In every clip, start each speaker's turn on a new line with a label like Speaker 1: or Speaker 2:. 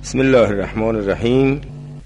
Speaker 1: بسم الله الرحمن الرحیم.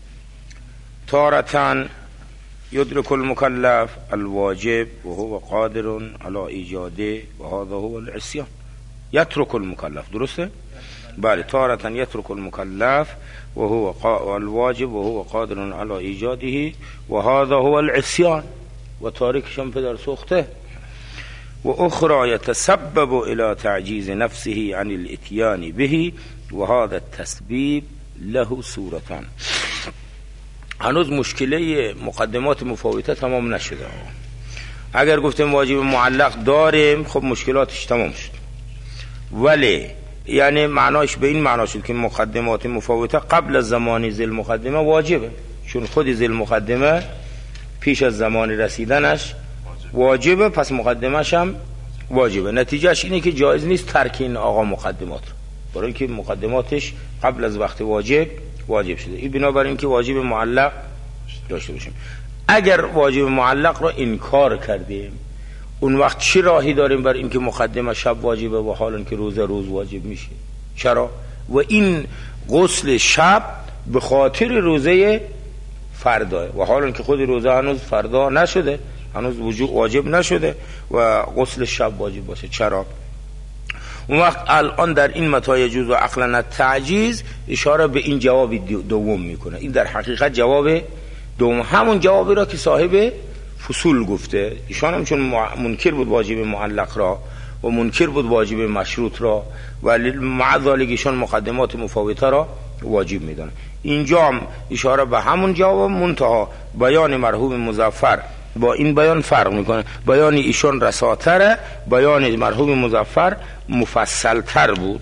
Speaker 1: تارة يدرك المكلف الواجب وهو قادر على ایجاده وهذا هو العصيان. يترك المكلف، درسته؟ بله. تارة يترك المكلف وهو الواجب وهو قادر على ایجاده وهذا هو العصيان. و تارکشان پدر سوخته. و اخرى يتسبب الى تعجيز نفسه عن الاتيان به وهذا التسبيب له صورتان. هنوز مشکله مقدمات مفاوته تمام نشده. اگر گفتیم واجب معلق داریم خب مشکلاتش تمام شد، ولی یعنی معناش به این معنا شد که مقدمات مفاوته قبل از زمان ذیل مقدمه واجبه، چون خود ذیل مقدمه پیش از زمان رسیدنش واجبه، پس مقدمش هم واجبه. نتیجهش اینه که جایز نیست ترک این آقا مقدمات رو، برای اینکه مقدماتش قبل از وقت واجب شده. این بنابراین که واجب معلق داشته باشیم. اگر واجب معلق رو انکار کردیم اون وقت چی راهی داریم بر اینکه مقدمه شب واجبه و حالا که روز واجب میشه؟ چرا؟ و این غسل شب به خاطر روزه فردا و حالا که خود روزه هنوز فردا نشده، هنوز واجب نشده و غسل شب واجب باشه. چرا؟ اون وقت الان در این متى يجوز عقلا التعجیز اشاره به این جواب دوم میکنه. این در حقیقت جواب دوم همون جوابی را که صاحب فصول گفته. ایشان هم چون منکر بود واجب معلق را و منکر بود واجب مشروط را و مع ذلک ایشان مقدمات مفاوته را واجب میدونه. اینجا هم اشاره به همون جواب، منتها بیان مرحوم مظفر با این بیان فرق میکنه. بیان ایشان رساتره، بیان مرحوم مظفر مفصلتر بود.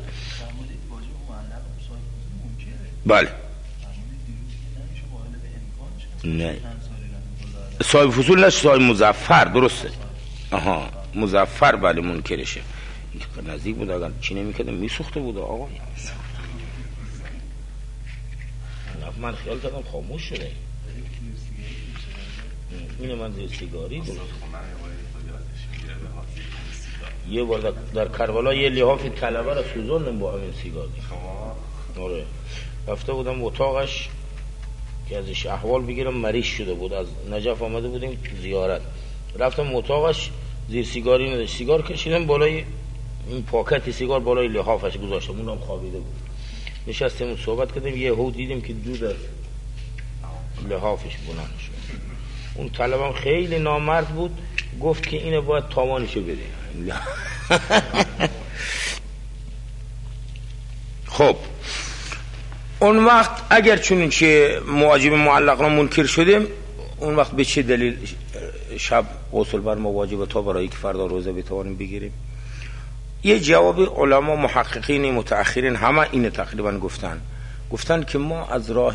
Speaker 1: بله نه صاحب فصول نشه، صاحب مظفر، درسته. آها مظفر بله منکرشه. نزدیک بود، اگر چی نمیکردم میسوخته بود آقا. من خیال کردم خاموش شده. اینه من زیر سیگاری بود. یه بار در کربلا یه لحاف طلبه را سوزوندم با همین سیگاری. آره رفته بودم اتاقش که ازش احوال بگیرم، مریض شده بود، از نجف آمده بودیم زیارت. رفتم اتاقش زیر سیگاری نداشت، سیگار کشیدم بالای این پاکت سیگار بالای لحافش گذاشتم، اونم خوابیده بود. نشستیم صحبت کردیم، یه هو دیدیم که دود از لحافش بلند شد. اون طلبم خیلی نامرد بود، گفت که اینه باید تاوانشو بده. خب اون وقت اگر چون که واجب معلق را منکر شدیم، اون وقت به چه دلیل شب غسل بر ما واجبه تا برای که فردا روزه بتوانیم بگیریم؟ یه جواب علما محققین متأخرین همه اینه تقریبا گفتن که ما از راه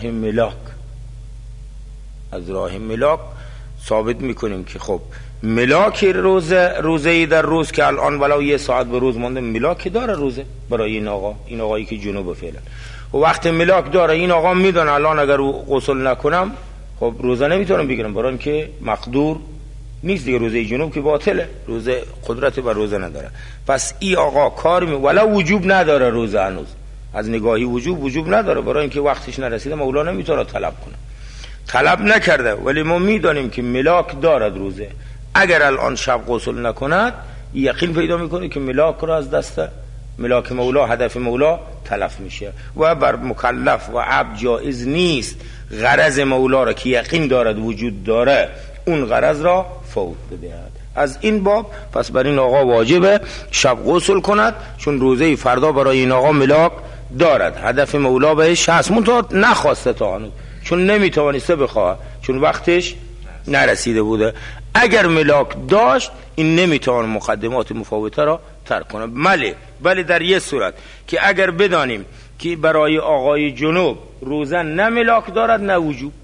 Speaker 1: ملاک ثابت میکنیم که خب ملاک روزه در روز که الان ولو یه ساعت به روز مانده، ملاک داره روزه برای این آقایی که جنوبه فعلا. و وقت ملاک داره این آقا میدونه الان اگر غسل نکنم خب روزه نمیتونم بگیرم، برای اینکه مقدور نیست دیگه، روزه جنوب که باطله، روزه قدرت بر روزه نداره. پس این آقا کار ولو وجوب نداره، روزه هنوز از نگاهی وجوب نداره، برای اینکه وقتش نرسیده مولا نمیتونه طلب نکرده، ولی ما میدانیم که ملاک دارد روزه. اگر الان شب غسل نکند یقین پیدا میکنه که ملاک را از دست ملاک مولا، هدف مولا تلف میشه و بر مکلف و عبد جایز نیست غرض مولا را که یقین دارد وجود داره اون غرض را فوت بدهد. از این باب پس بر این آقا واجبه شب غسل کند، چون روزه فردا برای این آقا ملاک دارد، هدف مولا بهش هست، منتها نخواسته تا هنوز، چون نمیتوانسته بخواه، چون وقتش نرسیده بوده. اگر ملاک داشت این نمیتوان مقدمات مفاوته را ترک کنه. بله در یه صورت که اگر بدانیم که برای آقای جنوب روزه نه ملاک دارد نه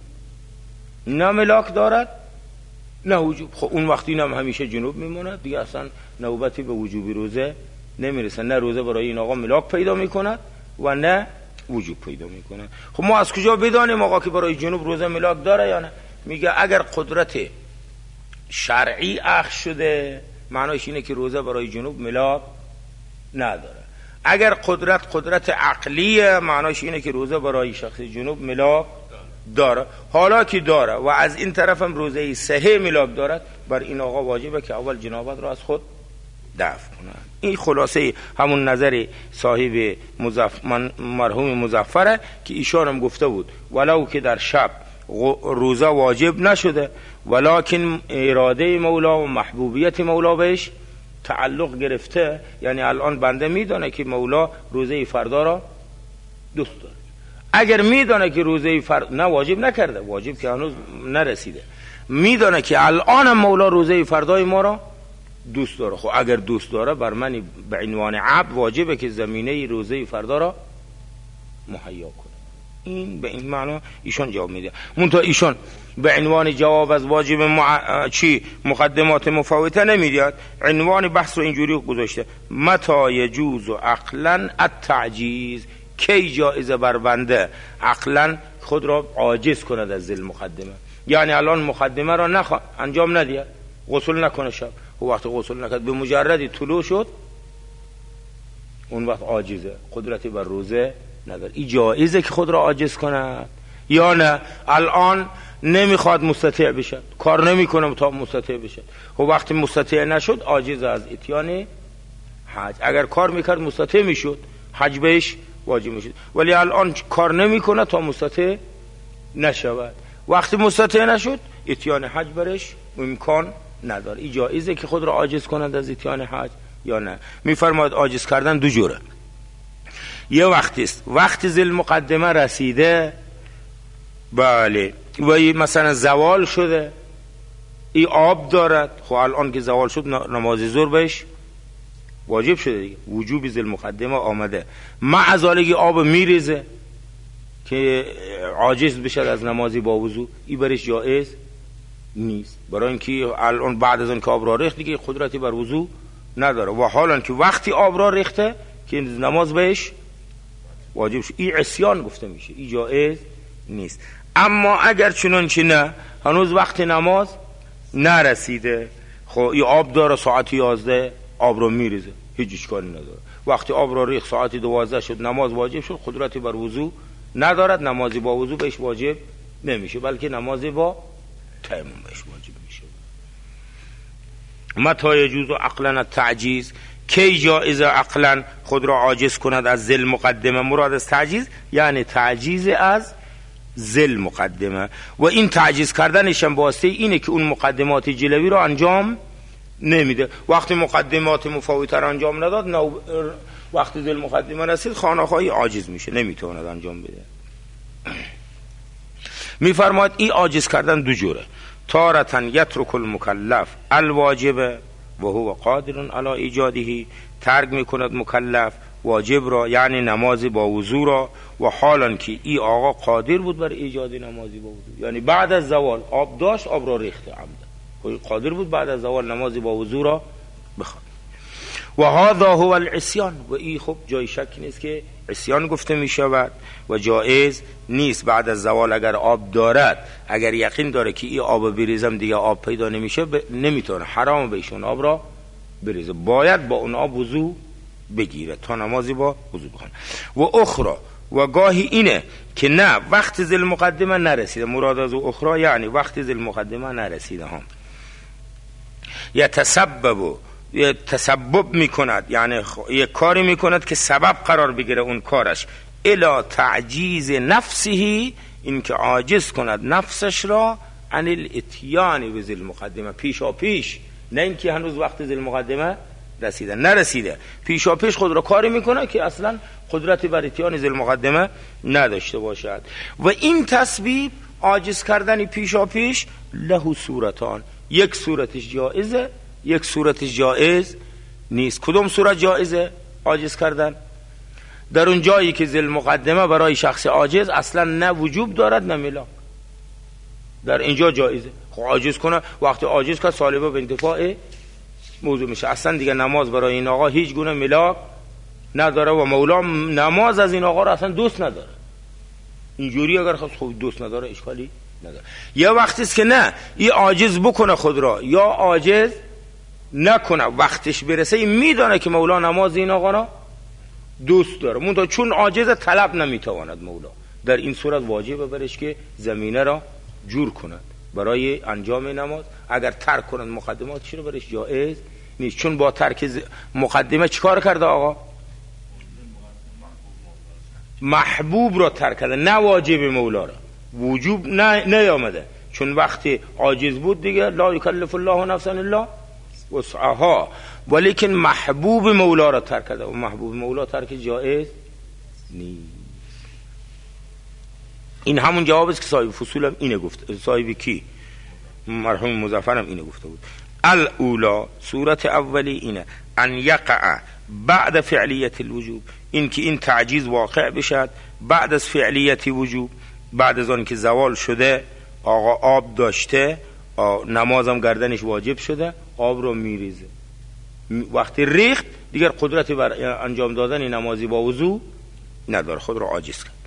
Speaker 1: وجوب، خب اون وقت اینم همیشه جنوب میمونه دیگه، اصلا نوبتی به وجوبی روزه نمیرسه. نه روزه برای این آقا ملاک پیدا میکند و نه وجوب پیدا میکنه. خب ما از کجا بدانیم آقا که برای جنوب روزه ملاک داره یا نه؟ میگه اگر قدرت شرعی اخذ شده معنیش اینه که روزه برای جنوب ملاک نداره. اگر قدرت عقلیه، معناش اینه که روزه برای شخص جنوب ملاک داره، حالا که داره و از این طرف هم روزه صحیح ملاک دارد، بر این آقا واجبه که اول جنابت رو از خود دفع کنه. این خلاصه همون نظر صاحب مرحوم مظفره که ایشان هم گفته بود ولو که در شب روزه واجب نشده، ولکن اراده مولا و محبوبیت مولا بهش تعلق گرفته، یعنی الان بنده میدانه که مولا روزه فردا را دوست داره. اگر میدانه که روزه فردا نه واجب نکرده، واجب که هنوز نرسیده، میدانه که الان هم مولا روزه فردای ما را دوست داره، خب اگر دوست داره بر من به عنوان عبد واجبه که زمینه روزه فردا را مهیا کنه. این به این معنا ایشان جواب میده. منتها ایشان به عنوان جواب از واجب مقدمات مفوته نمیدید، عنوان بحث رو اینجوری گذاشته: متى یجوز عقلا التعجیز، کی جایزه بر بنده عقلا خود را عاجز کند از ذل مقدمه، یعنی الان مقدمه را انجام ندید، غسل نکنه شب، و وقت غسل نکرد به مجردی طلوع شد، اون وقت عاجزه، قدرتی بر روزه نداره. این جایزه که خود را عاجز کند، یا نه الان نمیخواد مستطیع بشد، کار نمیکنه تا مستطیع بشد، و وقتی مستطیع نشد عاجز از اتیان حج. اگر کار میکرد مستطیع میشد، حج بهش واجب میشد، ولی الان کار نمیکنه تا مستطیع نشود، وقتی مستطیع نشد اتیان حج برش امکان نداره. این جایزه که خود را عاجز کند از اتیان حج یا نه. میفرماید عاجز کردن دو جوره. یه وقتی است وقتی ذل مقدمه رسیده، بله، و مثلا زوال شده، ای آب دارد، خب الان که زوال شد نماز ظهر بهش واجب شده دیگه، وجوب ذل مقدمه آمده، معذالگی آب میریزه که عاجز بشه از نمازی با وضو، ای برش جایز نیست، برای اینکه الان بعد از اون که آب را ریخت دیگه قدرتی بر وضو نداره، و حالا که وقتی آب را ریخته که نماز بهش واجب شد، این عصیان گفته میشه، این جایز نیست. اما اگر چنانچه نه هنوز وقت نماز نرسیده، خب این آب داره ساعت 11 آب رو میریزه، هیچ اشکالی نداره، وقتی آب را ریخت ساعت 12 شد نماز واجب شد، قدرتی بر وضو ندارد، نمازی با وضو بهش واجب نمیشه، بلکه نمازی با تیمم بهش واجب میشه. متى یجوز عقلا التعجیز، کی جایزه عقلا خود را عاجز کند از ذل مقدمه. مراد از تعجیز یعنی تعجیز از ذل مقدمه، و این تعجیز کردنش هم واسطه اینه که اون مقدمات جلوی را انجام نمیده. وقتی مقدمات مفوته را انجام نداد، وقتی ذل مقدمه رسید خانه‌خواهی عاجز میشه، نمیتواند انجام بده. میفرماید این عاجز کردن دو جوره: تارة یترک المکلف الواجب و هو قادر علی ایجاده، ترک میکند مکلف واجب را یعنی نماز با وضو را، و حالا که این آقا قادر بود بر ایجاد نمازی با وضو، یعنی بعد از زوال آب داشت، آب را ریخته عمدا، قادر بود بعد از زوال نمازی با وضو را بخواد. و هذا هو العصیان، و این خب جای شکی نیست که عصیان گفته می شود و جایز نیست. بعد از زوال اگر آب دارد، اگر یقین داره که این آب بریزم دیگه آب پیدا نمیشه، نمیتونه، حرام بهشون آب را بریزه، باید با اون آب وضو بگیره تا نمازی با وضو بخونه. و اخرى، و گاهی اینه که نه وقت ذل مقدمه نرسیده، مراد از اخرى یعنی وقت ذل مقدمه نرسیده ها، یا تسبب میکند، یعنی یک کاری میکند که سبب قرار بگیره اون کارش، الا تعجیز نفسه، این که عاجز کند نفسش را عن الاتیان بذل مقدمه، پیشا پیش، نه اینکه هنوز وقت ذل مقدمه نرسیده، پیشا پیش خود را کاری میکنه که اصلا قدرتی بر اتیان ذل مقدمه نداشته باشد. و این تسبیب عاجز کردن پیشا پیش له صورتان، یک صورتش جائزه، یک صورتش جائز نیست. کدوم صورت جائزه عاجز کردن؟ در اون جایی که ذل مقدمه برای شخص عاجز اصلا نه وجوب دارد نه ملاک، در اینجا جائزه. خب عاجز کنه، وقتی عاجز که سالبه به انتفاع موضوع میشه، اصلا دیگه نماز برای این آقا هیچ گونه ملاک نداره، و مولا نماز از این آقا را اصلا دوست نداره. اینجوری اگر خود دوست نداره اشکالی نداره. یه وقتی است که نه، این عاجز بکنه خود را یا عاجز نکنه، وقتش برسه میدانه که مولا نماز این آقا را دوست داره، منتها چون عاجز طلب نمیتواند مولا، در این صورت واجبه برش که زمینه را جور کند برای انجام نماز. اگر ترک کند مقدمات چی رو برش جایز نیست، چون با ترک مقدمه چیکار کرده آقا؟ محبوب را ترک کرده، نه واجب مولا را. وجوب نیامده، چون وقتی عاجز بود دیگه لا یکلف الله نفسا الا وسعها، ولیکن محبوب مولا را ترک کرده و محبوب مولا ترک جایز نیست. این همون جواب است که صاحب فصولم اینه گفت، صاحب کی؟ مرحوم مظفرم اینه گفته بود. الاولا، صورت اولی اینه ان یقع بعد فعلیت الوجوب، این که این تعجیز واقع بشد بعد از فعلیت وجوب، بعد از آن که زوال شده آقا آب داشته، نمازم گردنش واجب شده، آب رو میریزه، وقتی ریخت دیگر قدرتی بر انجام دادن نمازی با وضو نداره، خود رو عاجز کرد.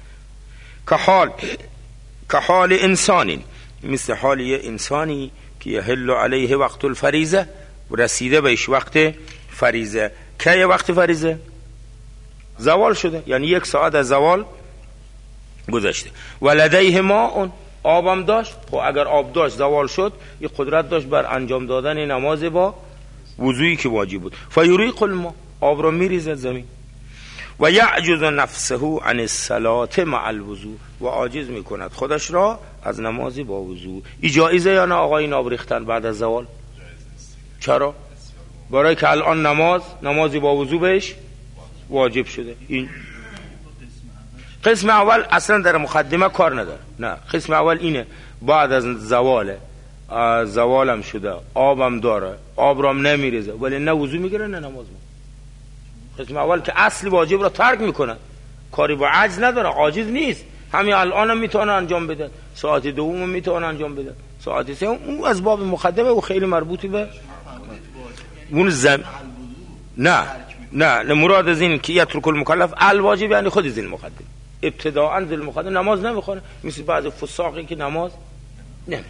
Speaker 1: که حال انسانی، مثل حال یه انسانی که یحل علیه وقت الفریضه، رسیده بهش وقت فریضه. که وقت فریضه؟ زوال شده، یعنی 1 ساعت از زوال گذشته. ولدیه ماء، آبم داشت، خب اگر آب داشت زوال شد، یه قدرت داشت بر انجام دادن نماز با وضویی که واجب بود. فیریق الماء، آب را میریزد زمین. و یعجز نفسه عن الصلاة مع الوضوء، و عاجز میکند خودش را از نمازی با وضو. ای جایزه یا نه آقا این آب ریختن بعد از زوال؟ چرا؟ برای که الان نمازی با وضو بهش واجب شده. این قسم اول اصلا در مقدمه کار نداره، نه، قسم اول اینه بعد از زوالم شده، آبم داره، آب رام نمیریزه، ولی نه وضو میگیره نه نماز میگیره. قسم اول که اصل واجب را ترک میکنه، کاری با عجز نداره، عاجز نیست، همین الانم میتونه انجام بده، ساعت دوم میتونه انجام بده، ساعت سوم، اون از باب مقدمه و خیلی مربوطی به اون نه مراد از این که یترک المکلف الواجب، یعنی خود از این مقدم ابتداء ذل مقدم نماز نمیخونه، مثل بعض فساقی که نماز نمیخونه.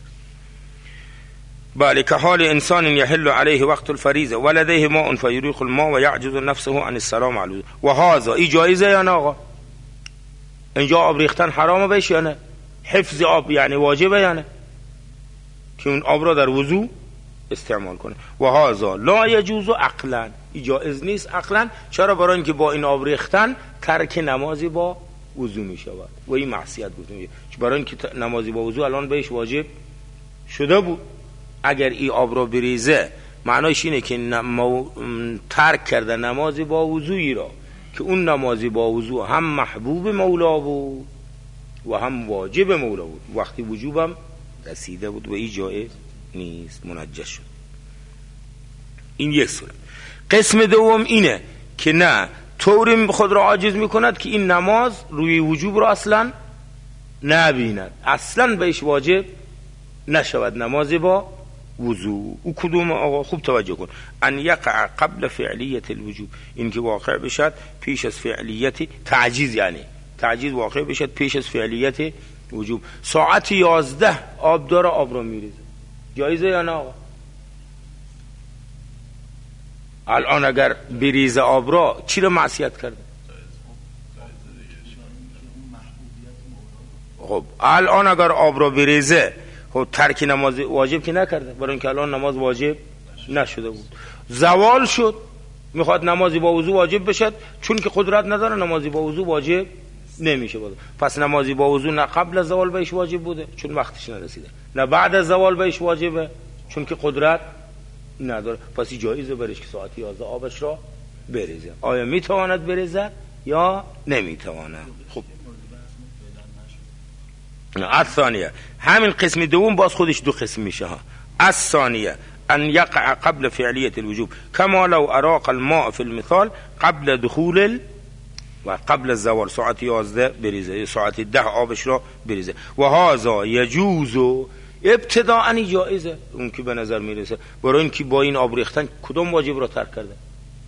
Speaker 1: بله، که حال انسان یحل علیه وقت الفریضه ولدیه ماء فیریق الماء و یعجز نفسه عن الصلاة مع الوضوء. و هذا، این جایزه یا نه آقا؟ اینجا آب ریختن حرامه بهش یا نه؟ حفظ آب یعنی واجبه یا نه که اون آب را در وضو استعمال کنه؟ و هذا لا یجوز عقلا، این جایز نیست عقلا. چرا؟ برای اینکه با این آب ریختن ترک نمازی با وضو می شود و این معصیت گفته میشه، برای اینکه نمازی با وضو الان بهش واجب شده بود. اگر این آب را بریزه معنایش اینه که ترک کرده نمازی با وضویی را که اون نمازی با وضو هم محبوب مولا بود و هم واجب مولا بود، وقتی وجوبم رسیده بود و این جایز نیست، منجس شد. این یک صورت. قسم دوم اینه که نه، طوری خود را عاجز میکند که این نماز روی وجوب را اصلا نبیند، اصلا بهش واجب نشود نمازی با وضو. او کدوم آقا؟ خوب توجه کن. ان یقع قبل فعلیت الوجوب، این که واقع بشد پیش از فعلیت تعجیز، یعنی تعجیز واقع بشد پیش از فعلیت وجوب. ساعت 11 آب داره، آب را میریزه، جایزه یا نه آقا؟ الان اگر بریزه آب را چی را معصیت کرده؟ خب الان اگر آب را بریزه، خب ترک نماز واجب که نکرده، برای اینکه الان نماز واجب نشده بود. زوال شد، میخواد نمازی با وضو واجب بشد، چون که قدرت نداره نمازی با وضو واجب نمیشه بود. پس نمازی با وضو نه قبل از زوال بهش واجب بوده چون وقتش نرسیده، نه بعد از زوال بهش واجبه چون که قدرت نداره. پس جایزه برش که ساعت 11 آبش را بریزه. آیا میتواند بریزه یا نمیتواند؟ خب الثانیه، همین قسم دوم باز خودش دو قسم میشه ها. الثانیه ان یقع قبل فعلیت الوجوب کما لو اراق الماء في المثال قبل دخول و قبل الزوال، ساعت 11 بریزه، ساعت 10 آبش را بریزه. و هذا یجوز، ابتداء جایزه، اون که به نظر میرسه، برای اینکه با این آب ریختن کدوم واجب را ترک کرده؟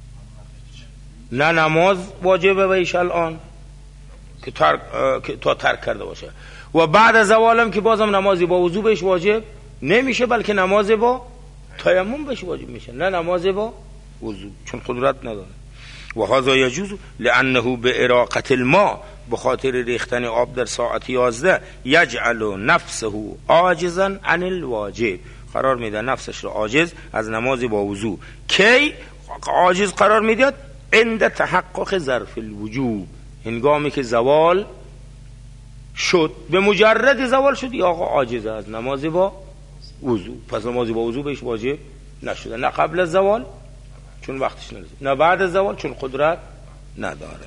Speaker 1: نه نماز واجبه بهش الان که تا ترک کرده باشه، و بعد از زوالم که بازم نمازی با وضو بهش واجب نمیشه، بلکه نماز با تیمم بهش واجب میشه، نه نماز با وضو، چون قدرت نداره. و هذا یجوز لانه به اراقه الماء، به خاطر ریختن آب در ساعت 11 یجعل نفسه عاجزا عن الواجب، قرار میده نفسش رو عاجز از نماز با وضو. کی عاجز قرار میداد؟ عند تحقق ظرف الوجوب، هنگامی که زوال شد. به مجرد زوال شد یا آقا عاجزه از نماز با وضو، پس نماز با وضو بهش واجب نشده، نه قبل از زوال چون وقتش نرسید، نه بعد از زوال چون قدرت نداره.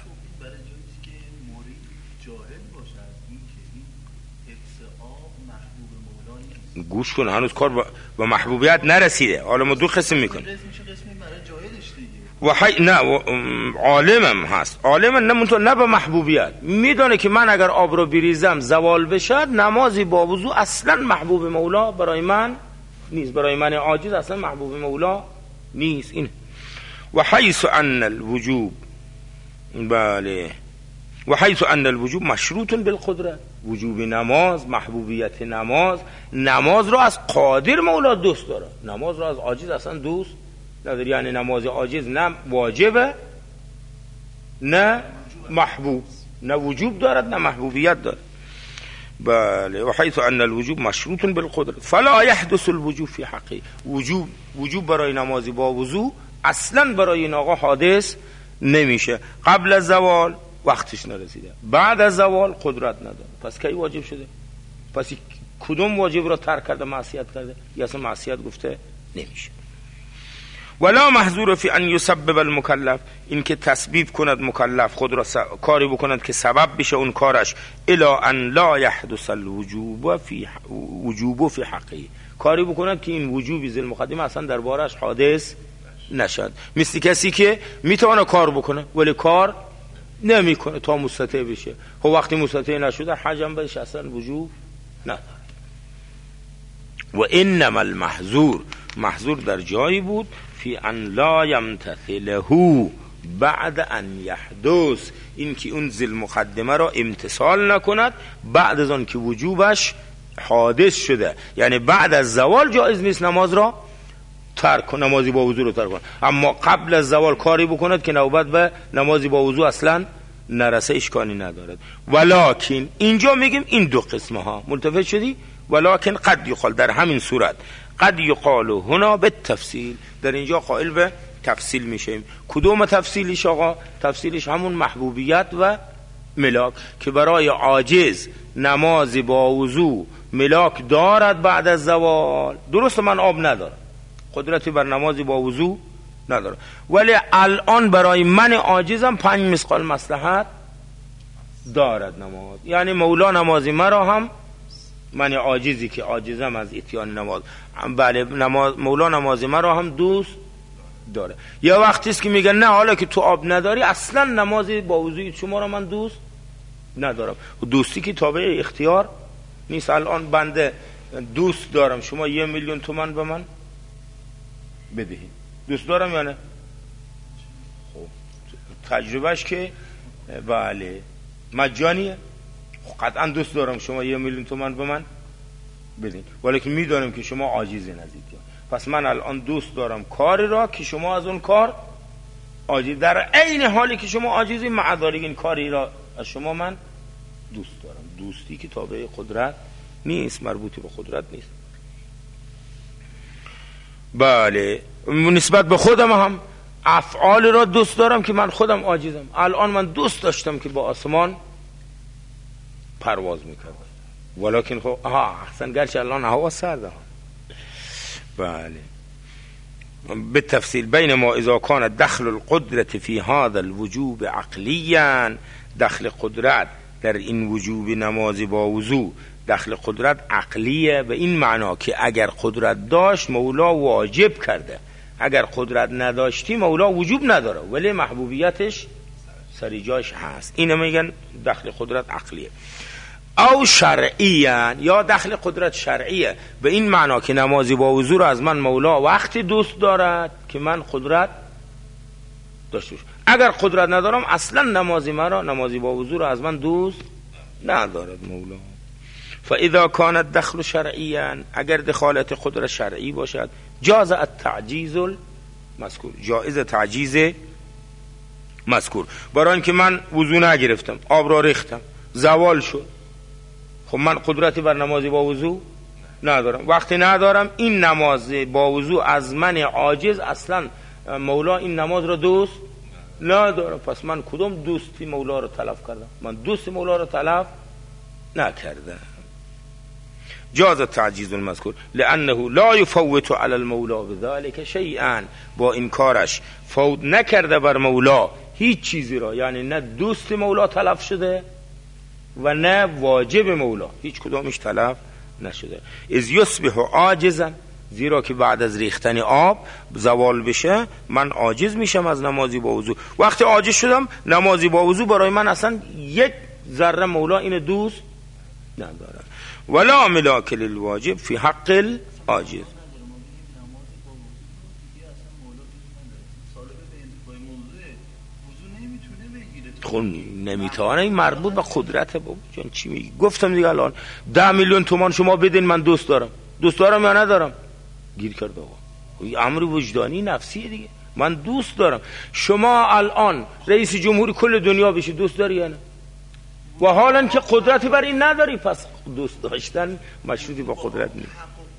Speaker 1: گوش کن، هنوز کار با محبوبیت نرسیده، حالا ما دو قسم میکنیم. نه عالمم هست، عالمم نه به محبوبیت میدانه که من اگر آب رو بریزم زوال بشد، نمازی با وضو اصلا محبوب مولا برای من نیست، برای من عاجز اصلا محبوب مولا نیست. این و حیث ان الوجوب، بله، و حیث ان الوجوب مشروط بالقدرت، وجوب نماز، محبوبیت نماز رو از قادر مولا دوست داره، نماز رو از عاجز اصلا دوست نداره. یعنی نماز عاجز نه واجبه نه محبوب، نه وجوب دارد نه محبوبیت دارد. بله، و حیث ان الوجوب مشروط بالقدرت فلا يحدث الوجوب في حقه، وجوب برای نمازی با وضو اصلا برای این آقا حادث نمیشه. قبل از زوال وقتش نرسیده، بعد از زوال قدرت نداره، پس کی واجب شده؟ پس کدوم واجب را ترک کرده؟ معصیت کرده، یا اصلا معصیت گفته نمیشه. ولا محظور فی ان یسبب المکلف، این که تسبیب کند مکلف خود را کاری بکند که سبب بشه اون کارش، الا ان لا يحدث الوجوب فی حقه، کاری بکند که این وجوبی ذل مقدمه اصلا دربارش حادث نشد. مثل کسی که میتونه کار بکنه ولی کار نمیکنه تا مستطیع بشه، خب وقتی مستطیع نشده حجم بهش اصلا وجوب نداره. و انما المحظور در جایی بود فی ان لا یمتثله بعد ان یحدث، این که اون ذل مقدمه را امتثال نکند بعد از آن که وجوبش حادث شده. یعنی بعد از زوال جایز نیست نماز را ترک کن، نمازی با وضو رو ترک کن، اما قبل از زوال کاری بکند که نوبت به نمازی با وضو اصلا نرسه اشکالی ندارد. ولکن اینجا میگیم این دو قسمه ها، ملتفت شدی؟ ولکن قد یقال، در همین صورت قد یقال هنا به تفصیل، در اینجا قائل به تفصیل میشیم. کدوم تفصیلش آقا؟ تفصیلش همون محبوبیت و ملاک، که برای عاجز نمازی با وضو ملاک دارد بعد از زوال. درست من آب ندارم، قدرتی بر نمازی با وضو نداره، ولی الان برای من عاجزم 5 مثقال مصلحت دارد نماز. یعنی مولا نمازی مرا هم، من عاجزی که عاجزم از اتیان نماز، بله مولا نمازی مرا هم دوست داره. یا وقتی است که میگن نه حالا که تو آب نداری اصلا نمازی با وضوی شما را من دوست ندارم. و دوستی که تابع اختیار نیست. الان بنده دوست دارم شما 1 میلیون تومان به من بدهید، دوست دارم یا نه؟ خب تجربهش که بله مجانیه، قطعا دوست دارم شما 1 میلیون تومان به من بدین، ولی که میدانم که شما عاجزی نزدیک، پس من الان دوست دارم کاری را که شما از اون کار عاجز، در عین حالی که شما عاجزی معذاری این کاری را از شما من دوست دارم. دوستی که تابع قدرت نیست، مربوطی به قدرت نیست. بله، نسبت به خودم هم افعال را دوست دارم که من خودم عاجزم. الان من دوست داشتم که با آسمان پرواز میکردم، ولیکن خب احسن گرچه الان هوا سرده. بله، بالتفصيل بينما إذا كان دخل القدرة في هذا الوجوب عقليا، دخل قدرت در این وجوب نماز با وضو دخل قدرت عقلیه، به این معنا که اگر قدرت داشت مولا واجب کرده، اگر قدرت نداشتی مولا وجوب نداره ولی محبوبیتش سری جاش هست. اینو میگن دخل قدرت عقلیه. او شرعیه، یا دخل قدرت شرعیه، به این معنا که نمازی با وضو رو از من مولا وقتی دوست دارد که من قدرت داشته باشم. اگر قدرت ندارم اصلا نمازی با وضو رو از من دوست ندارد مولا. فاذا كان الدخل شرعيا، اگر دخالت قدرت شرعی باشد، جاز التعجیز المذکور، جائز تعجیز مذکور. برای اینکه من وضو نگرفتم، آب را ریختم، زوال شد، خب من قدرتی بر نمازی با وضو ندارم. وقتی ندارم این نماز با وضو از من عاجز، اصلا مولا این نماز را دوست ندارم. پس من کدوم دوستی مولا را تلف کردم؟ من دوست مولا را تلف نکردم. جاز تعجیز المذکور لانه لا يفوت على المولا بذلك شيئا، با این کارش فوت نکرده بر مولا هیچ چیزی را، یعنی نه دوست مولا تلف شده و نه واجب مولا، هیچ کدامش تلف نشده. از یصبح عاجزا، زیرا که بعد از ریختن آب زوال بشه من عاجز میشم از نمازی با وضو. وقتی عاجز شدم نمازی با وضو برای من اصلا یک ذره مولا این دوست نداره. ولا ملاک للواجب فی حق العاجز. خب نمیتونه، این مربوط به قدرت بابا جان. چی میگی؟ گفتم دیگه الان 10 میلیون تومان شما بدین من دوست دارم یا ندارم؟ گیر کرد آقا. این امر وجدانی نفسیه دیگه. من دوست دارم. شما الان رئیس جمهوری کل دنیا بشی دوست داری یا نه؟ و حالا که قدرتی بر این نداری، پس دوست داشتن مشروطی با قدرت نیست.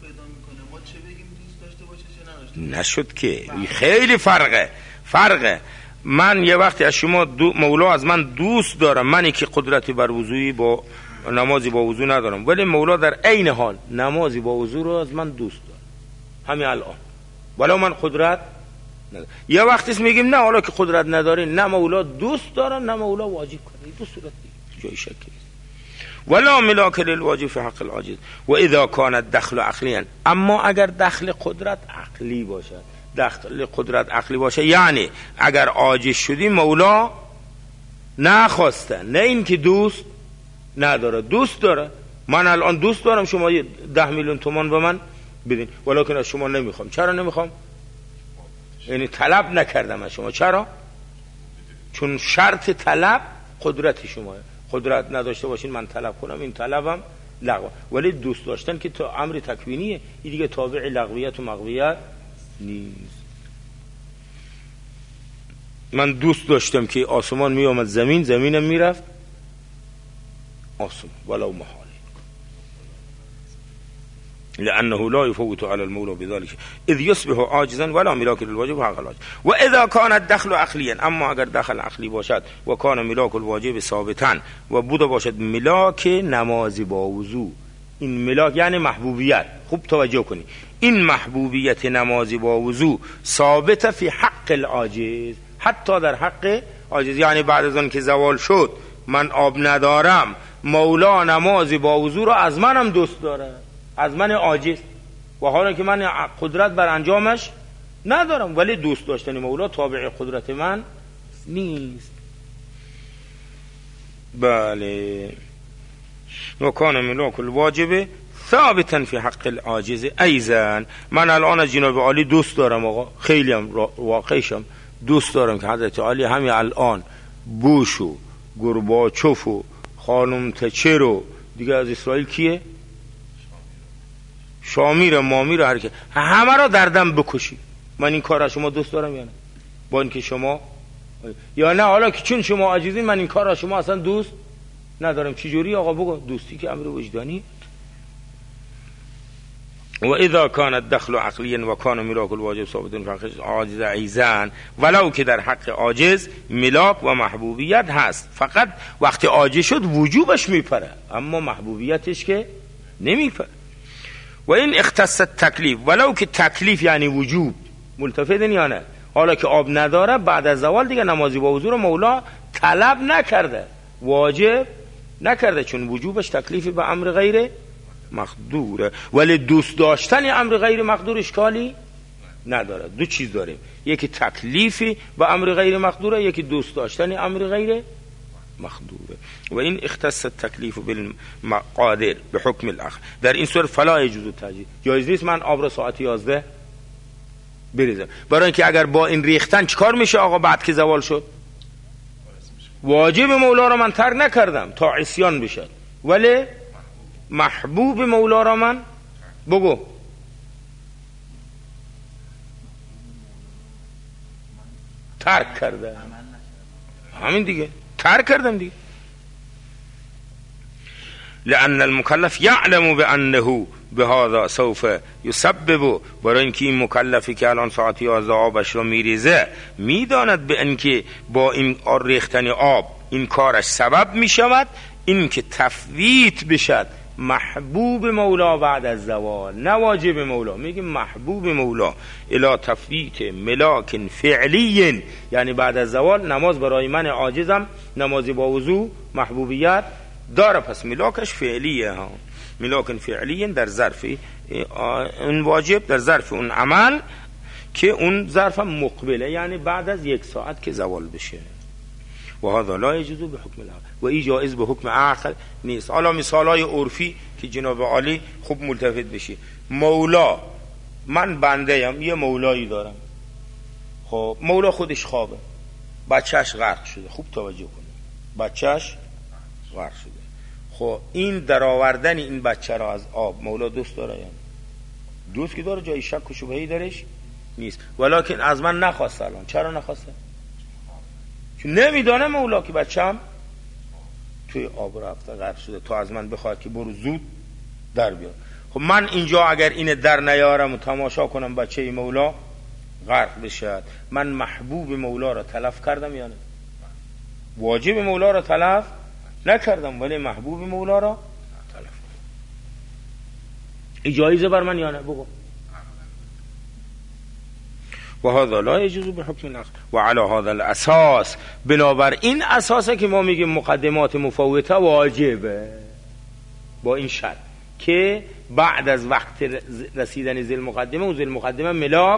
Speaker 1: نشد که خیلی فرقه. من یه وقتی از شما مولا از من دوست دارم، منی که قدرتی بر وضویی با نمازی با وضو ندارم، ولی مولا در عین حال نمازی با وضو رو از من دوست داره همین الان، ولی من قدرت ندارم. یه وقتی میگیم نه حالا که قدرت نداری، نه مولا دوست داره نه مولا واجب کنه. دو صورت جای شک نیست. ولا ملاک للواجب فی حق العاجز و اذا کان الدخل عقلیا، اما اگر دخل قدرت عقلی باشه، یعنی اگر عاجز شدی مولا نخواسته، نه این که دوست نداره، دوست داره. من الان دوست دارم شما 10 میلیون تومان به من بدین، ولکن از شما نمیخوام. چرا نمیخوام؟ یعنی طلب نکردم از شما. چرا؟ چون شرط طلب قدرت شماه. قدرت نداشته باشین من طلب کنم، این طلبم لغو. ولی دوست داشتن که تا امر تکوینیه، این دیگه تابع لغویت و مغویت نیست. من دوست داشتم که آسمان می آمد زمینم میرفت آسمان ولو محاله، لانه لا يفوت على المولى بذلك اذ يصبح عاجزا ولا ملاك للواجب حق الواجب. و اذا كان الدخل عقليا، اما اگر دخل عقلی باشد و کان ملاک الواجب ثابتا، و بوده باشد ملاک نمازی با وضو، این ملاک یعنی محبوبیت. خوب توجه کنی، این محبوبیت نمازی با وضو ثابت فی حق العاجز، حتی در حق عاجز، یعنی بعد از اون که زوال شد من آب ندارم، مولا نمازی با وضو رو از منم دوست داره، از من عاجز، و حالا که من قدرت بر انجامش ندارم، ولی دوست داشتن مولا تابع قدرت من نیست. بله. و کان ملاک الواجب ثابتا فی حق العاجز ایضا. من الان از جناب عالی دوست دارم آقا، خیلی هم واقعیشم دوست دارم که حضرت عالی همین الان بوش و گورباچوف و خانم تچر و دیگه از اسرائیل کیه؟ شامیر مامیر هر که همه را دردم بکشی. من این کار را شما دوست دارم یا نه؟ با اینکه شما یا نه، حالا که چون شما عاجزین من این کار را شما اصلا دوست ندارم. چی جوری آقا؟ بگو. دوستی که امر وجدانی. و اذا کان الدخل عقلیا و کان ملاک الواجب ثابتا فی حق عاجز ایضا، ولو که در حق عاجز ملاک و محبوبیت هست، فقط وقتی عاجز شد وجوبش میپره اما محبوبیتش که نمیپره. و این اختص التکلیف، ولو که تکلیف یعنی وجوب، ملتفتن یا نه؟ حالا که آب نداره بعد از زوال دیگه نمازی با وضو رو مولا طلب نکرده، واجب نکرده، چون وجوبش تکلیفی به امر غیر مقدوره. ولی دوست داشتن امر غیر مقدور اشکالی نداره. دو چیز داریم، یکی تکلیفی به امر غیر مقدوره، یکی دوست داشتن امر غیر مقدوره. و این اختص التکلیف بالمقادر به حکم الاخر. در این صورت فلا یجوز التعجیل، جایز نیست من آب را ساعت 11 بریزم، برای اینکه اگر با این ریختن چیکار میشه آقا؟ بعد که زوال شد واجب مولا را من ترک نکردم تا عصیان بشد، ولی محبوب مولا را من بگو ترک کرده. همین دیگه، ترک کردم دیگه. لأن المکلف یعلم بأنه بهذا سوف یسبب، برای اینکه این مکلفی که الان ساعت 11 آبش رو میریزه میداند به اینکه با این ریختن آب این کارش سبب میشود این که تفویت بشد محبوب مولا بعد از زوال، نه واجب مولا. میگه محبوب مولا الی تفویت ملاک فعلی، یعنی بعد از زوال نماز برای من عاجزم نمازی با وضو محبوبیت داره، پس ملاکش فعلیه ها. ملاک فعلی در ظرف اون واجب، در ظرف اون عمل که اون ظرف مقبله، یعنی بعد از 1 ساعت که زوال بشه. و هذا لا يجوز بحکم العقل و این جایز به حکم عقل نیست. حالا مثالای عرفی که جناب عالی خوب ملتفت بشی. مولا، من بنده ام، یه مولایی دارم، خب مولا خودش خوابه، بچهش غرق شده، خوب توجه کنه، بچهش غرق شده. خب این درآوردن این بچه را از آب مولا دوست داره؟ یعنی دوست که داره، جای شک و شبهه‌ای درش نیست، ولکن از من نخواسته. الان چرا نخواسته؟ چون نمیدانه مولا که بچه‌م توی آب رفته غرق شده، تو از من بخواد که برو زود در بیار. خب من اینجا اگر اینه در نیارم و تماشا کنم بچه مولا غرق بشه، من محبوب مولا را تلف کردم یا نه؟ واجب مولا را تلف نکردم ولی محبوب مولا را تلف کردم. اجازه بر من یا نه؟ بگو. و هذا لا يجوز بحکم العقل و علی هذا الاساس، بنابر این اساسه که ما میگیم مقدمات مفوته واجبه، با این شرط که بعد از وقت رسیدن ذیل مقدمه و ذیل مقدمه ملاک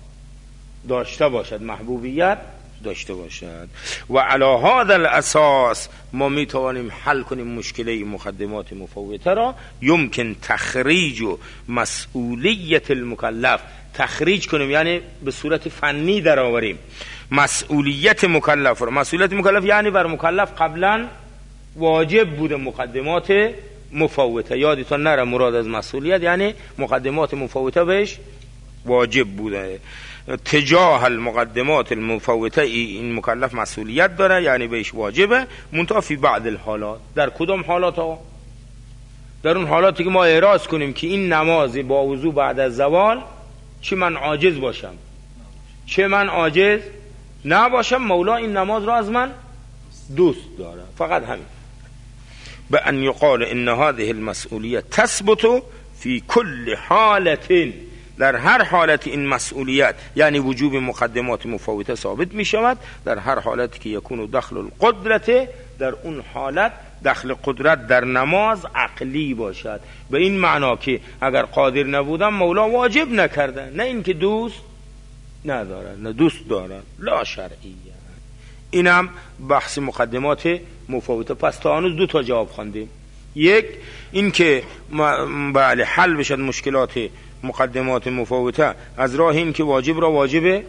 Speaker 1: داشته باشد، محبوبیت داشته باشد. و علی هذا الاساس ما میتوانیم حل کنیم مشکل مقدمات مفوته را. یمکن تخریج و مسئولیت المکلف، تخریج کنیم یعنی به صورت فنی در آوریم مسئولیت مکلف را. مسئولیت مکلف یعنی بر مکلف قبلا واجب بوده مقدمات مفوته، یادتون نره مراد از مسئولیت یعنی مقدمات مفوته بهش واجب بوده. تجاه المقدمات المفوته این مکلف مسئولیت داره یعنی بهش واجبه، منتها فی بعض الحالات. در کدام حالات ها؟ در اون حالاتی که ما اعراض کنیم که این نماز با وضو بعد از زوال چه من عاجز باشم چه من عاجز نباشم، مولا این نماز را از من دوست داره، فقط همین. به ان یقال ان هذه المسئولیت تثبت فی کل حالت، در هر حالت این مسئولیت یعنی وجوب مقدمات مفوته ثابت می شود، در هر حالتی که یکون دخل القدرت، در اون حالت دخل قدرت در نماز عقلی باشد، به این معنا که اگر قادر نبودم مولا واجب نکرده، نه اینکه دوست نداره، نه دوست داره، لا شرعیه. اینم بحث مقدمات مفوته. پس تا هنوز 2 تا جواب خواندیم. یک این که بله حل بشد مشکلات مقدمات مفوته از راه این که واجب را واجب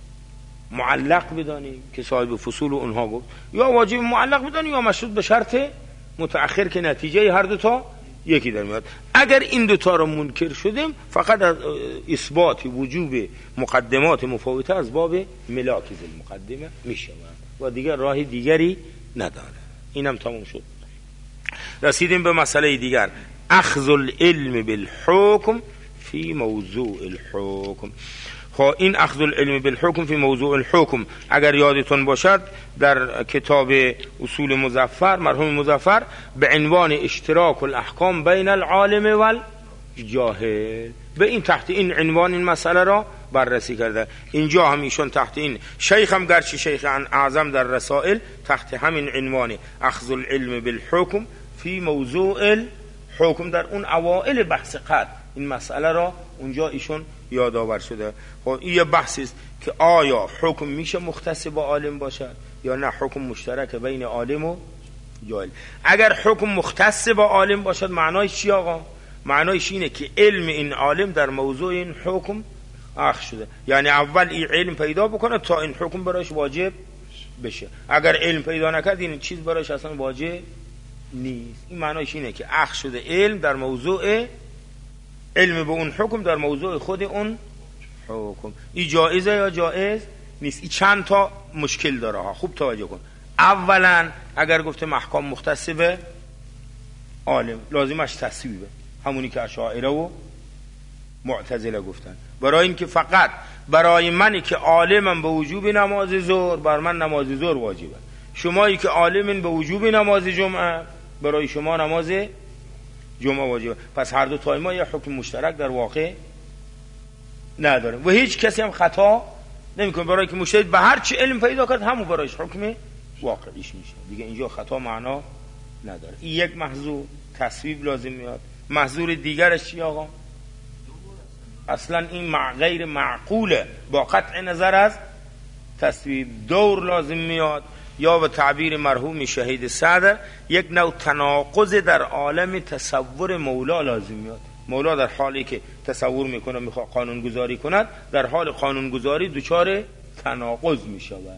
Speaker 1: معلق بدانیم که صاحب فصول و اونها گفت، یا واجب معلق بدانیم یا مشروط به شرط متأخر که نتیجه هر 2 تا یکی در میاد. اگر این 2 تا را منکر شدیم فقط از اثبات وجوب مقدمات مفوته از باب ملاک ذیل مقدمه میشه و دیگر راه دیگری نداره. اینم تموم شد. رسیدیم به مسئله دیگر، اخذ العلم بالحکم فی موضوع الحکم. خب این اخذ العلم بالحکم فی موضوع الحکم اگر یادتون باشد در کتاب اصول مظفر مرحوم مظفر به عنوان اشتراک الاحکام بین العالم والجاهل، به این تحت این عنوان این مسئله را بررسی کرده. اینجا هم ایشون تحت این، شیخ هم گرچه شیخ اعظم در رسائل تحت همین عنوان اخذ العلم بالحکم فی موضوع الحکم، در اون اوائل بحث قد این مسئله را اونجا ایشون یادآور شده. خب این یه بحثی است که آیا حکم میشه مختص با عالم باشد یا نه حکم مشترک بین عالم و جاهل. اگر حکم مختص با عالم باشد معنایش چی آقا؟ معنایش اینه که علم این عالم در موضوع این حکم اخذ شده، یعنی اول این علم پیدا بکنه تا این حکم برایش واجب بشه. اگر علم پیدا نکرد این چیز برایش اصلا واجب نیست. این معنایش اینه که اخذ شده علم در موضوع علم به اون حکم در موضوع خود اون حکم. این جایزه یا جایز نیست؟ این چند تا مشکل داره ها، خوب توجه کن. اولا اگر گفتیم احکام مختص به عالم لازمش تصویبه، همونی که اشاعره و معتزله گفتن. برای اینکه فقط برای منی که عالمم به وجوب نماز ظهر بر من نماز ظهر واجبه، شمایی که عالمین به وجوب نماز جمعه برای شما نماز جمعه واجبه. پس هر دو تای ما یه حکم مشترک در واقع نداریم و هیچ کسی هم خطا نمیکنه. برای که مجتهد به هر چی علم پیدا کرد همون برایش حکم واقعیش میشه دیگه. اینجا خطا معنا نداره. این یک محظور تصویب لازم میاد. محظور دیگرش چی آقا؟ اصلا این غیر معقوله با قطع نظر از تصویب. دور لازم میاد یا به تعبیر مرحوم شهید صدر یک نوع تناقض در عالم تصور مولا لازم میاد. مولا در حالی که تصور میکنه میخواد قانون گذاری کند، در حال قانون گذاری دچار تناقض میشود.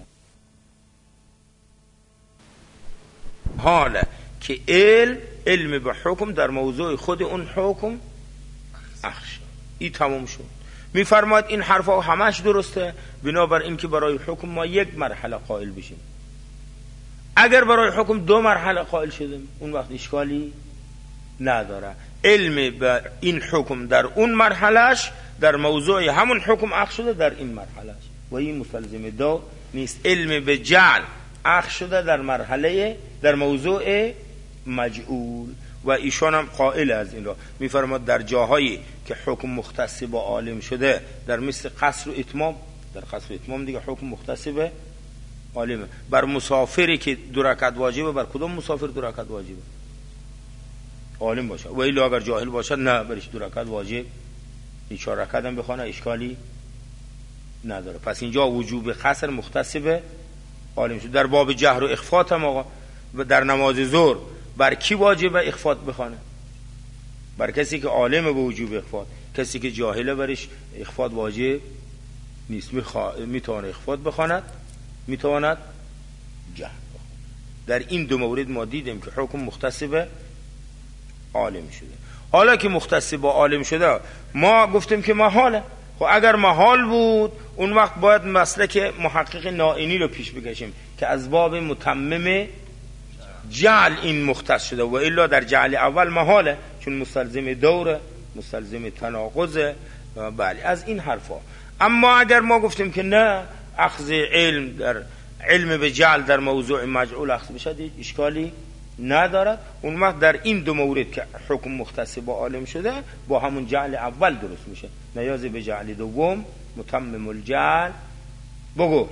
Speaker 1: حالا که علم به حکم در موضوع خود اون حکم اخش این تموم شد. میفرماید این حرفا همش درسته، بنابر این که برای حکم ما یک مرحله قائل بشیم. اگر برای حکم دو مرحله قائل شدیم اون وقت اشکالی نداره. علم به این حکم در اون مرحلهش در موضوع همون حکم اخذ شده در این مرحلهش و این مستلزم دو نیست. علم به جعل اخذ شده در مرحله در موضوع مجعول و ایشان هم قائل از این را میفرماد در جاهایی که حکم مختص با عالم شده در مثل قصر و اتمام، در قصر و اتمام دیگه حکم مختص به عالمه. بر مسافری که 2 رکعت واجبه، بر کدوم مسافر 2 رکعت واجبه؟ عالم باشه. و الا اگر جاهل باشه نه برش 2 رکعت واجب، این 4 رکعت هم بخونه اشکالی نداره. پس اینجا وجوب قصر مختص به عالم شد. در باب جهر و اخفات هم آقا در نماز ظهر بر کی واجبه اخفات بخونه؟ بر کسی که عالمه به وجوب اخفات. کسی که جاهله برش اخفات واجب نیست، میتونه اخفات بخواند، میتواند جهر بخواند. در این دو مورد ما دیدیم که حکم مختص به عالم شده. حالا که مختص با عالم شده ما گفتیم که محاله. خب اگر محال بود اون وقت باید مسلک محقق نائینی رو پیش بکشیم که از باب متمم جعل این مختص شده و الا در جعل اول محاله چون مستلزم دوره، مستلزم تناقضه. بله از این حرفا. اما اگر ما گفتیم که نه اخذ علم در علم به جعل در موضوع مجعول اخذ بشه اشکالی ندارد، اون وقت در این دو مورد که حکم مختص با عالم شده با همون جعل اول درست میشه، نیاز به جعل دوم متمم الجعل بگو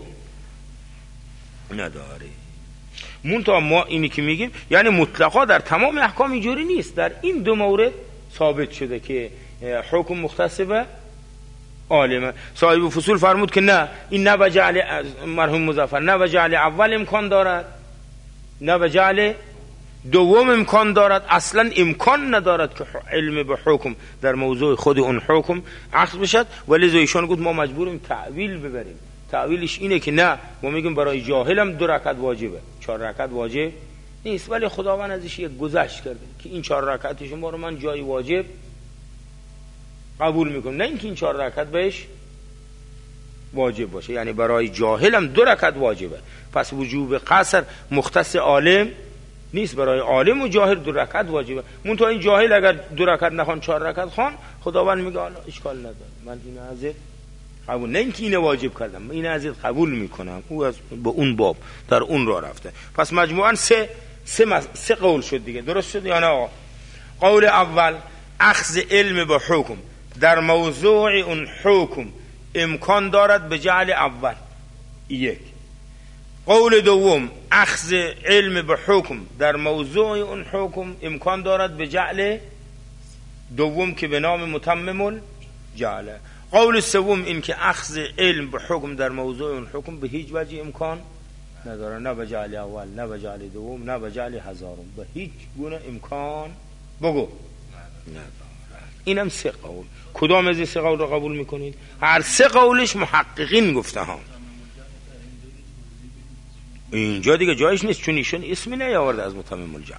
Speaker 1: نداره. منتها ما اینی که میگیم یعنی مطلقا در تمام احکام اینجوری نیست، در این دو مورد ثابت شده که حکم مختص به عالمه. صاحب فصول فرمود که نه این نه به جعل مرحوم مظفر نه به جعل اول امکان دارد نه به جعل دوم امکان دارد، اصلا امکان ندارد که علم به حکم در موضوع خود اون حکم عقد بشد. ولی ایشان گفت ما مجبوریم تعویل ببریم. تعویلش اینه که نه ما میگیم برای جاهلم 2 رکعت واجبه، 4 رکعت واجب نیست، ولی خداوند ازش یک گذشت کرده که این 4 رکعت شما رو من جای واجب قبول میکنم، نه اینکه این 4 رکعت بهش واجب باشه. یعنی برای جاهلم 2 رکعت واجبه. پس وجوب قصر مختص عالم نیست، برای عالم و جاهل 2 رکعت واجبه. منتها این جاهل اگر 2 رکعت نخوان 4 رکعت خوان خداوند میگه اشکال نداره، من این ازت قبول، نه اینکه اینو واجب کردم، من این ازت قبول میکنم. او از به اون باب در اون راه رفته. پس مجموعاً سه قول شد دیگه. درست شد یا نه آقا؟ قول اول اخذ علم به حکم در موضوع اون حکم امکان دارد به جعل اول، یک. قول دوم اخذ علم به حکم در موضوع اون حکم امکان دارد به جعل دوم که به نام متمم الجعل. قول سوم این که اخذ علم به حکم در موضوع اون حکم به هیچ وجه امکان نداره، نه به جعل اول نه به جعل دوم نه به جعل هزارم، به هیچ گونه امکان بگو نداره. اینم 3 قول. کدام از این 3 قول رو قبول میکنید؟ هر 3 قولش محققین گفته ها. اینجا دیگه جایش نیست چون ایشون اسمی نیاورده از متمم الجعل.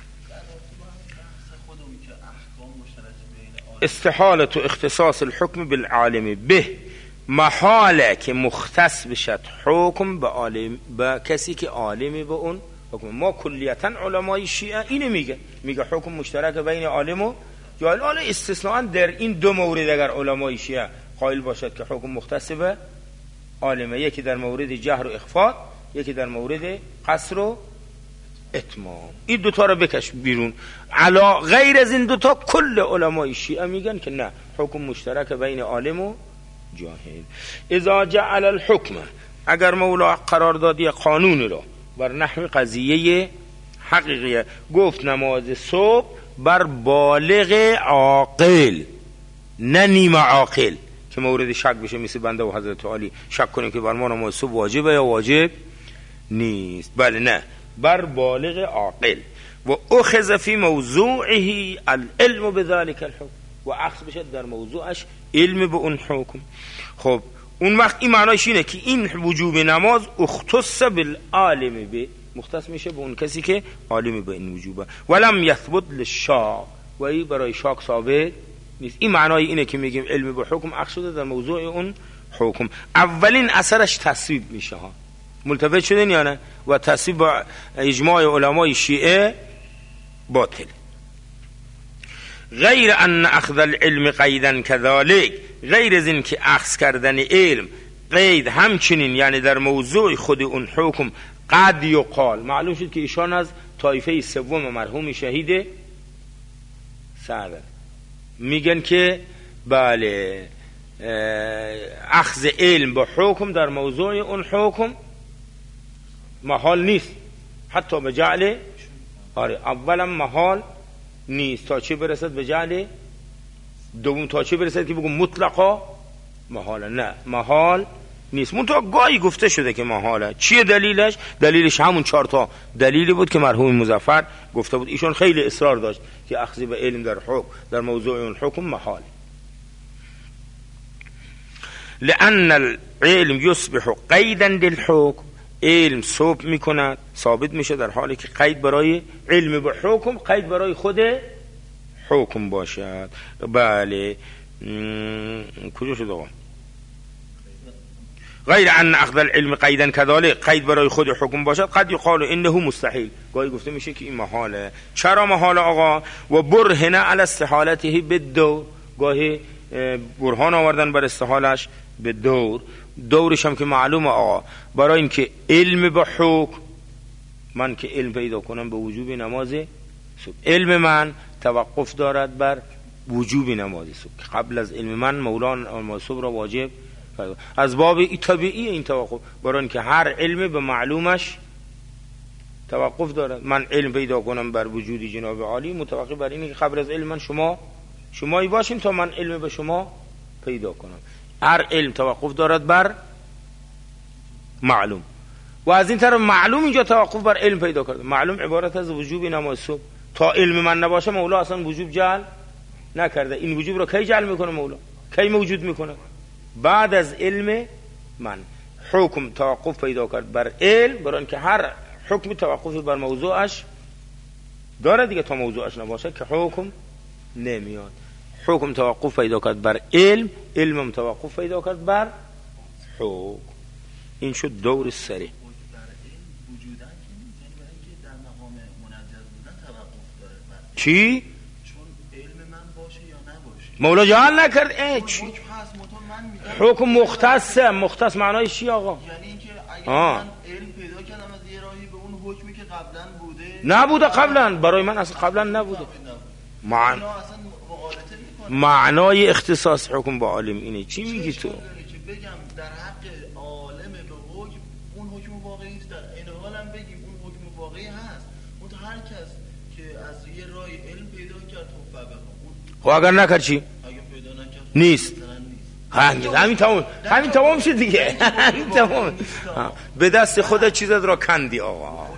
Speaker 1: استحالة اختصاص الحكم بالعالم به، محاله که مختص بشد حکم به عالم، به کسی که عالمی به اون حکم. ما کلیتا علمای شیعه اینو میگه حکم مشترک بین عالم و جاهل. حالا استثناء در این دو مورد اگر علمای شیعه قائل باشد که حکم مختص به عالمه، یکی در مورد جهر و اخفا، یکی در مورد قصر و اتمام، این دوتا رو بکش بیرون. علا غیر از این دوتا کل علمای شیعه میگن که نه، حکم مشترک بین عالم و جاهل. اذا جعل الحکم، اگر مولا قراردادی قانون رو بر نحو قضیه حقیقیه، گفت نماز صبح بر بالغ عاقل نه نیم عاقل که مورد شک بشه، مثل بنده و حضرت علی شک کنیم که بر ما نماز صبح واجبه یا واجب نیست. بله نه، بر بالغ عاقل. و اخذ فی موضوعه العلم بذلك الحکم، و اخذ بشه در موضوعش علم به اون حکم. خب اون وقت این معنیش اینه که این وجوب نماز اختص بالعالم، به مختص میشه به اون کسی که عالم به این وجوبه. ولم یثبت للشاک، و این برای شاک ثابت نیست. این معنای اینه که میگیم علم به حکم اخذ شده در موضوع اون حکم. اولین اثرش تصویب میشه ها، ملتفت شدن یا نه؟ و تصویب با اجماع علمای شیعه باطل. غیر ان اخذ العلم قیدا كذلك، غیر از این که اخذ کردن علم قید همچنین، یعنی در موضوع خود اون حکم قد یقال. معلوم شد که ایشان از طایفه سوم مرحوم شهید سعد میگن که بله اخذ علم با حکم در موضوع اون حکم محال نیست، حتی به جعل اولا محال نیست تا چه برسد به جعل دوم، تا چه برسد که بگم مطلقا محاله. نه محال نیست، منتها گاهی گفته شده که محاله. چیه دلیلش؟ دلیلش همون 4 تا دلیلی بود که مرحوم مظفر گفته بود. ایشون خیلی اصرار داشت که اخذ به علم در حکم در موضوع اون حکم محال. لأن العلم يصبح قیدا للحکم، علم ثبت میکند، ثابت میشه در حالی که قید برای علم به حکم قید برای خود حکم باشد. بله کجا شد آقا؟ غیر ان اخذ العلم قیدا كذلك، قید برای خود حکم باشد. قد یقال انه مستحیل، گاهی گفته میشه که این محاله. چرا محاله آقا؟ و برهن علی استحالته بالدور، گاهی برهان آوردن بر استحالش به دورش هم که معلومه آقا، برای اینکه علم به حکم، من که علم پیدا کنم به وجوب نماز صبح، علم من توقف دارد بر وجوب نماز صبح. قبل از علم من مولانا نماز صبح را واجب از باب طبیعی این توقف، برای اینکه هر علم به معلومش توقف دارد. من علم پیدا کنم بر وجود جناب عالی، متوقف بر اینه که قبل از علم من شمایی باشین تا من علم به شما پیدا کنم. هر علم توقف دارد بر معلوم، و از این طرف معلوم اینجا توقف بر علم پیدا کرده. معلوم عبارت از وجوب نماز صبح، تا علم من نباشه مولا اصلا وجوب جعل نکرده. این وجوب رو کی جعل میکنه مولا؟ کی موجود میکنه؟ بعد از علم من. حکم توقف پیدا کرد بر علم، برای اینکه هر حکم توقف بر موضوعش داره دیگه، تا موضوعش نباشه که حکم نمیاد. حکم توقف پیدا کرد بر علم، علمم توقف پیدا کرد بر حکم. این شد دور سری. چی؟
Speaker 2: چون علم من باشه یا نباشه
Speaker 1: مولا جعل نکرد. چی؟ حکم مختص معنای چی آقا؟
Speaker 2: یعنی اینکه اگر من علم پیدا کردم از یه راهی به اون حکمی که قبلا بوده
Speaker 1: نبوده، قبلا برای من اصلا قبلا نبوده. معنای اختصاص حکم با عالم اینه. چی میگی تو؟
Speaker 2: که بگم در حق عالم به حکم اون حکم واقعی نیست، در این حال هم بگیم اون حکم واقعی هست. اون هر کس که از یه راهی علم پیدا کرد
Speaker 1: خب اگر نکرد چی؟
Speaker 2: اگر پیدا نکرد
Speaker 1: نیست. همین تمام شد دیگه. همین تمام. به دست خودت چیزت را کندی آقا.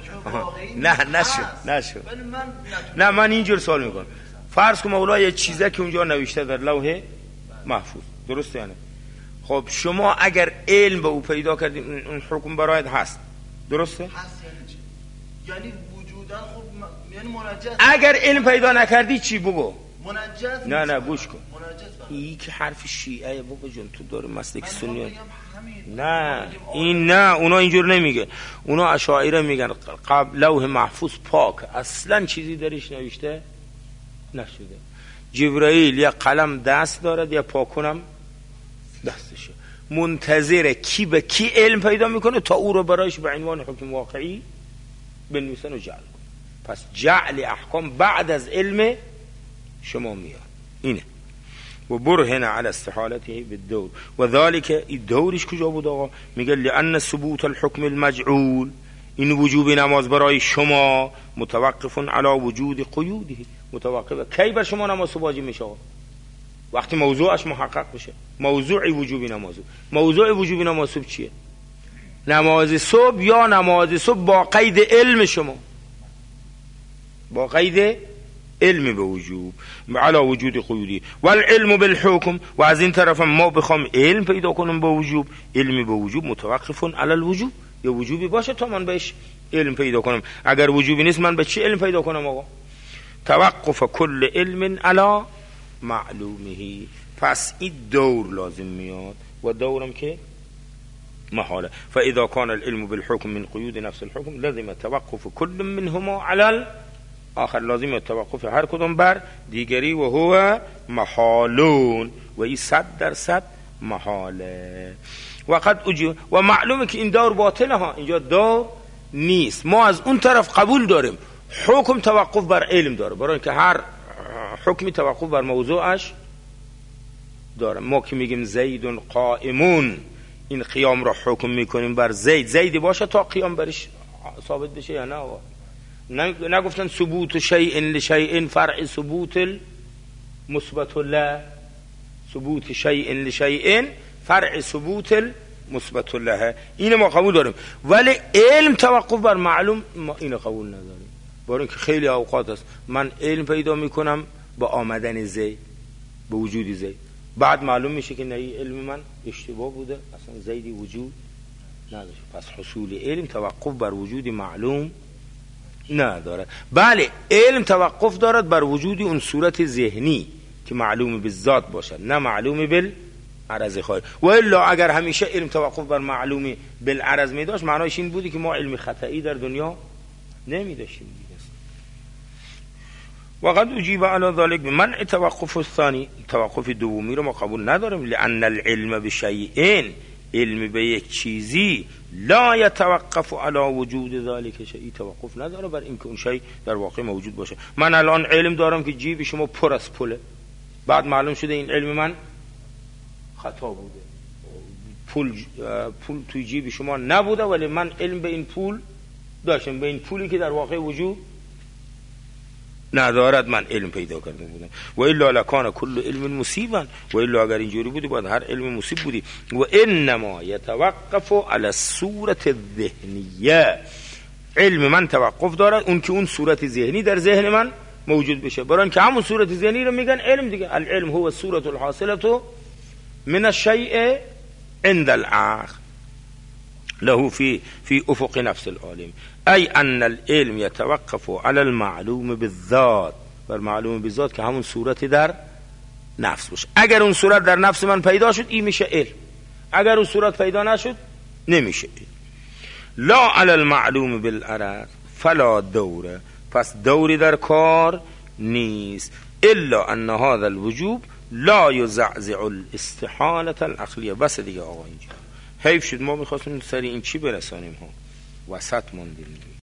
Speaker 1: نشد. نه من اینجور سوال میکنم. فرض کن مولا یه چیزه که اونجا نوشته در لوح محفوظ، درسته یعنی؟ خب شما اگر علم به او پیدا کردید اون حکم برایت هست، درسته؟
Speaker 2: هست یعنی وجودن. خب یعنی منجز.
Speaker 1: اگر علم پیدا نکردی چی بگو؟
Speaker 2: منجز
Speaker 1: نه گوش کن،
Speaker 2: منجز
Speaker 1: این که حرف شیعه بابا جون، تو داره مسلک سنی.
Speaker 2: همین.
Speaker 1: نه این نه، اونا اینجور نمیگه، اونا اشاعره میگن قبل لوح محفوظ پاک، اصلا چیزی درش نوشته نشده. جبرائیل یا قلم دست دارد یا پاکنم دستشه، منتظر کی به کی علم پیدا میکنه تا او رو برایش به عنوان حکم واقعی بنویسن و جعل کن. پس جعل احکام بعد از علم شما میاد. اینه و برهن علی استحالته بالدور و ذالک. این دورش کجا بود آقا؟ میگه لان ثبوت الحکم المجعول، این وجوب نماز برای شما متوقف علی وجود قیوده، متوقفه کی بر شما نماز واجب میشه؟ وقتی موضوعش محقق بشه. موضوع وجوب نماز، موضوع وجوب نماز چیه؟ نماز صبح یا نماز صبح با قید علم شما، با قید علم به وجوب علی وجود قیودی و العلم بالحکم. و از این طرف ما بخوام علم پیدا کنم به وجوب، علم به وجوب متوقف علی الوجوب، یا وجوبی باشه تا من بهش علم پیدا کنم. اگر وجوبی نیست من به چی علم پیدا کنم آقا؟ توقف کل علم علی معلومه. پس این دور لازم میاد و دورم که محاله. فاذا كان العلم بالحكم من قيود نفس الحكم لازم توقف كل منهما على آخر، لازم توقف هر کدوم بر دیگری و هو محالون، و این 100% محاله. وقد و معلومه که این دور باطله ها، اینجا دور نیست. ما از اون طرف قبول داریم حکم توقف بر علم داره، برای اینکه هر حکمی توقف بر موضوعش داره. ما که میگیم زید قائمون، این قیام را حکم میکنیم بر زید، زیدی باشه تا قیام برش ثابت بشه یا نه آقا؟ نگفتن ثبوت شیء لشیء فرع ثبوت مثبت له، ثبوت شیء لشیء فرع ثبوت مثبت له. اینو ما قبول داریم، ولی علم توقف بر معلوم ما اینو قبول نداریم. برای اینکه خیلی اوقات است من علم پیدا میکنم با آمدن زید، به وجود زید، بعد معلوم میشه که نه علم من اشتباه بوده، اصلا زیدی وجود نداشت. پس حصول علم توقف بر وجود معلوم نداره. بله علم توقف دارد بر وجود اون صورت ذهنی که معلوم بالذات باشد، نه معلوم بالعرض خارج. و الا اگر همیشه علم توقف بر معلومی بالعرض می داشت، معنایش این بودی که ما علم خطئی در دنیا نمی داشتیم. وقد اجیب علی ذلك بمنع توقف الثانی، توقف دومی رو ما قبول نداریم. لان العلم بشیء، علم به یک چیزی لا یتوقف علی وجود ذلك شیء، توقف نداره بر اینکه اون شیء در واقع موجود باشه. من الان علم دارم که جیب شما پر از پوله، بعد معلوم شده این علم من خطا بوده، پول توی جیب شما نبوده، ولی من علم به این پول داشتم، به این پولی که در واقع وجود ندارد من علم پیدا کرده بودم. و الا لکان کل علم مصیبا، و الا اگر اینجوری بودی باید هر علم مصیب بودی. و انما یتوقف علی الصورت الذهنیه، علم من توقف دارد اون که اون صورت ذهنی در ذهن من موجود بشه، برای اینکه همون صورت ذهنی رو میگن علم دیگه. العلم هو الصورت الحاصله من الشیء عند العقل له في افق نفس العالم، ای ان العلم يتوقف على المعلوم بالذات، بر معلوم بالذات که همون صورت در نفس باشه. اگر اون صورت در نفس من پیدا شد این میشه علم، اگر اون صورت پیدا نشد نمیشه علم. لا على المعلوم بالعرض فلا دوره، پس دوری در کار نیست. الا ان هذا الوجوب لا يزعزع الاستحاله العقليه. بس دیگه آقا اینجا حیف شد، ما میخواستیم سری این چی برسانیم ها، وسط موندیم.